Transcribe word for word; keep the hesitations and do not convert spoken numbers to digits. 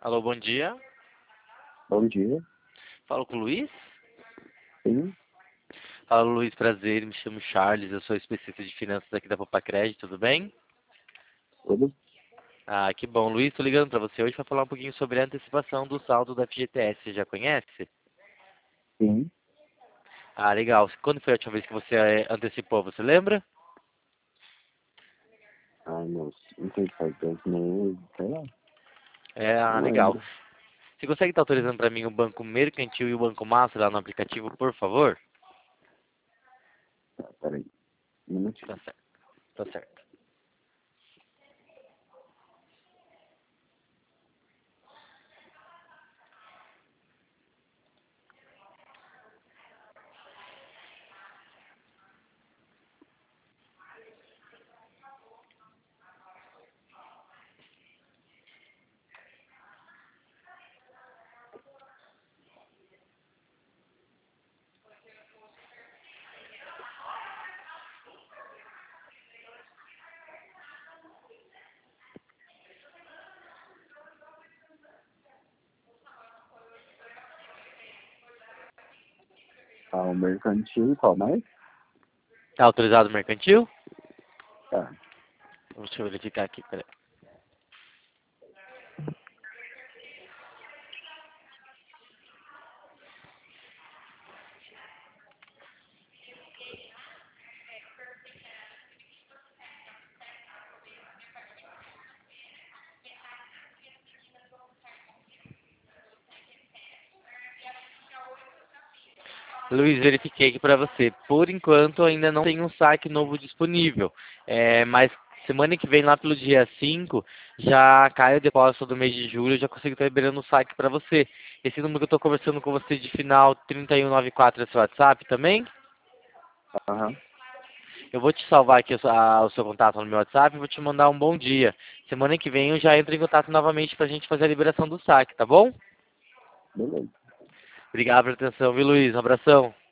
Alô, bom dia. Bom dia. Falo com o Luiz? Sim, Fala, Luiz, prazer. Me chamo Charles, eu sou especialista de finanças aqui da Popa Crédito, tudo bem? tudo? Ah, que bom. Luiz, tô ligando para você hoje para falar um pouquinho sobre a antecipação do saldo da F G T S. Você já conhece? Sim. Ah, legal. Quando foi a última vez que você eh, antecipou, você lembra? Ai, não, não sei se faz dois meses, sei lá, É, ah, não legal. lembro. Você consegue estar autorizando para mim o Banco Mercantil e o Banco Master lá no aplicativo, por favor? Tá, peraí, um minutinho. Tá certo, tá certo. Tá, o mercantil, qual mais? Tá autorizado o mercantil? Tá. Deixa eu verificar aqui, peraí. Luiz, verifiquei aqui para você. Por enquanto, ainda não tem um saque novo disponível. É, mas semana que vem, lá pelo dia cinco, já cai o depósito do mês de julho. Eu já consigo estar liberando o saque para você. Esse número que eu estou conversando com você de final trinta e um noventa e quatro é seu WhatsApp também? Aham, Eu vou te salvar aqui o seu a- o seu contato no meu WhatsApp e vou te mandar um bom dia. Semana que vem eu já entro em contato novamente para a gente fazer a liberação do saque, tá bom? beleza. Obrigado pela atenção, viu, Luiz? Um abração.